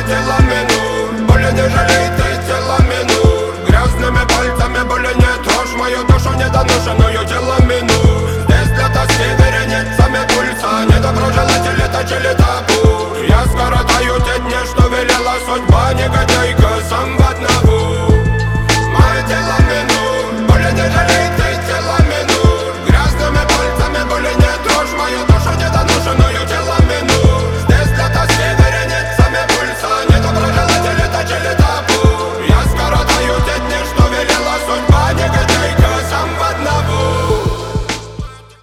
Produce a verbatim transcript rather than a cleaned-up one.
телами нур. Боли не жалей, ты телами нур. Грязными пальцами боли не трожь мою душу недоношенную телами нур.